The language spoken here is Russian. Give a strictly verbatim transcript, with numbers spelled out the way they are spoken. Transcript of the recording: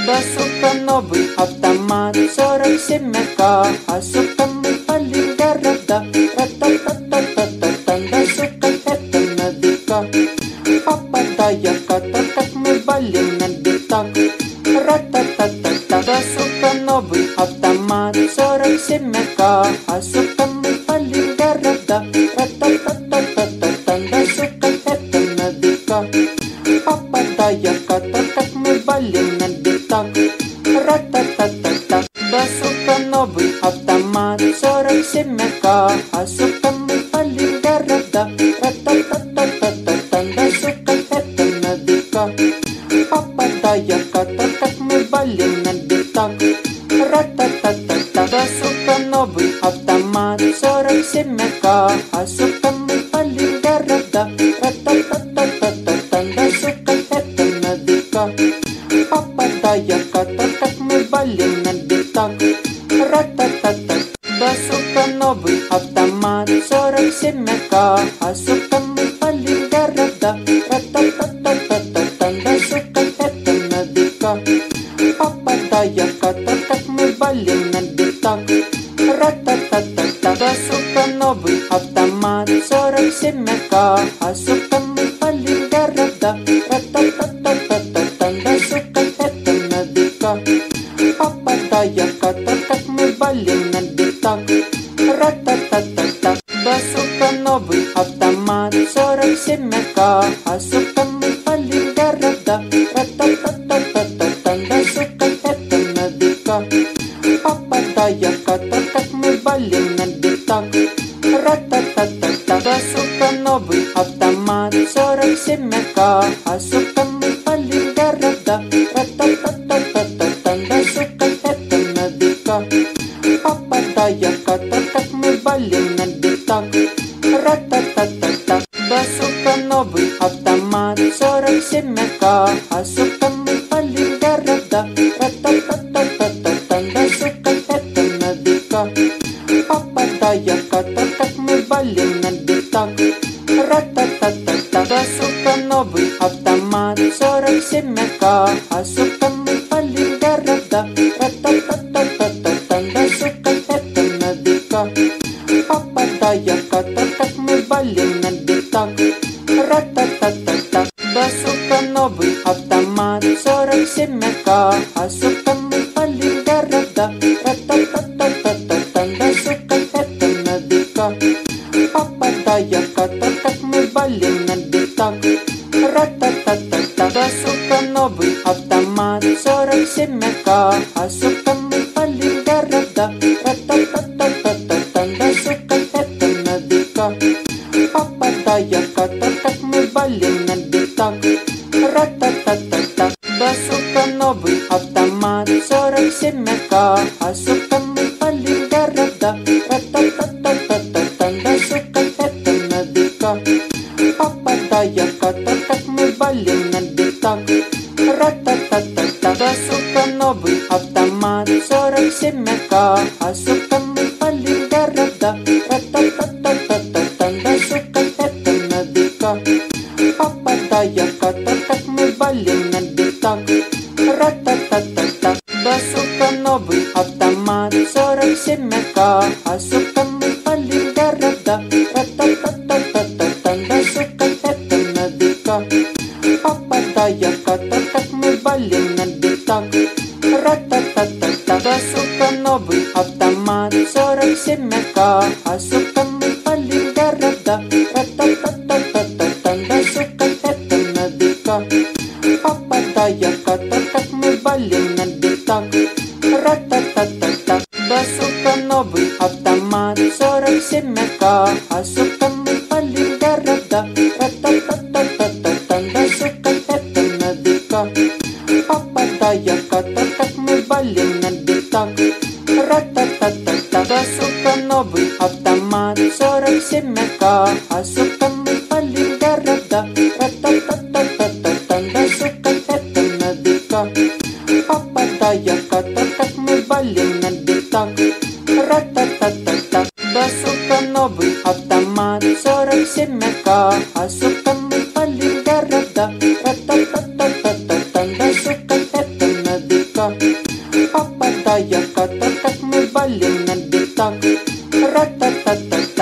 Да, сука, новый автомат, сорок семерка, а сука, мы палим города. Ра-та-та-та-та-та-та, да, сука, это на века. Попадая в каток, так мы валим на битах. Ра-та-та-та-та, да, сука, новый автомат, сорок семерка, а сука, мы палим города. Ра-та-та-та-та-та, да, сука, это на века. Попадая в каток, так мы валим на битах. Ра-та-та-та-та, да, сука, новый автомат, сорок семерка, а сука, мы палим города. Ра-та-та-та-та-та, да, сука, это на века. Попадая в каток, так мы валим на битах. Ра-та-та-та-та, да, сука, новый автомат, сорок семерка, а сука, мы палим города. Ра-та-та-та-та-та, да, сука, это на века. Попадая в каток, так мы валим на битах. Ра-та-та-та, да, сука, новый автомат, сорок семерка, а сука, мы палим города. Ра-та-та-та-та-та, да, сука, это на века. Попадая в каток, так мы валим на битах. Ра-та-та-та-та, да, сука, новый автомат, сорок семерка, а сука, мы палим города. Ра-та-та-та-та-та, да, сука, это на века. Попадая в каток, так мы валим на битах. Ра-та-та-та-та, да, сука, новый автомат, сорок семерка, а сука, мы палим города. Ра-та-та-та-та-та, да, сука, это на века. Попадая в каток, так мы валим на битах. Ра-та-та-та-та, да, сука, новый автомат, сорок семерка, а сука, мы палим города. Ра-та-та-та-та-та, да, сука, это на века. Попадая в каток, так мы валим на битах. Ра-та-та-та-та, да, сука, новый автомат, сорок семерка, а сука, мы палим города. Ра-та-та-та-та-та, да, сука, это на века. Попадая в каток, так мы валим на битах. Ра-та-та-та-та, да, сука, новый автомат, сорок семерка, а сука, мы палим города. Ра-та-та-та-та-та, да, сука, это на века. Попадая в каток, так мы валим на битах. Ра-та-та-та-та, да, сука, новый автомат, сорок семерка, а сука, мы палим города. Ра-та-та-та-та-та, да, сука, это на века. Попадая в каток, так мы валим на битах. Ра-та-та-та-та, да, сука, новый автомат, сорок семерка, а сука, мы палим города. Ра-та-та-та-та-та, да, сука, это на века. Попадая в каток, так мы валим на битах. Ра-та-та-та-та, да, сука, новый автомат, сорок семерка, а сука, мы палим города. Ра-та-та-та-та-та, да, сука, это на века. Попадая в каток, так мы валим на битах. Ра-та-та-та-та, да, сука, новый автомат, сорок семерка, а сука, мы палим города. Ра-та-та-та-та-та, да, сука, это на века. Попадая в каток, так мы валим на битах. Ра-та-та-та-та, да, сука, новый автомат, сорок семерка, а сука, мы палим города. Ра-та-та-та-та-та, да, сука, это на века. Попадая в каток, так мы валим на битах. Ра-та-та-та-та, да, сука, новый автомат, сорок семерка, а сука, мы палим города. Ра-та-та-та-та-та, да, сука, это на века. Попадая в каток, так мы валим на битах. Ра-та-та-та-та, да, сука, новый автомат, сорок семерка, а сука, мы палим города. Ра-та-та-та-та-та, да, сука, это на века. Попадая в каток, так мы валим на битах. Ра-та-та-та-та, да, сука, новый автомат, сорок семерка, а сука, мы палим города. Ра-та-та-та-та-та, да, сука, это на века. Попадая в каток, так мы валим на битах. Ра-та-та-та-та, да, сука, новый автомат, сорок семерка, а сука, мы палим города. Ра-та-та-та-та-та, да, сука, это на века. Попадая в катер, как мы валим на битах. Рата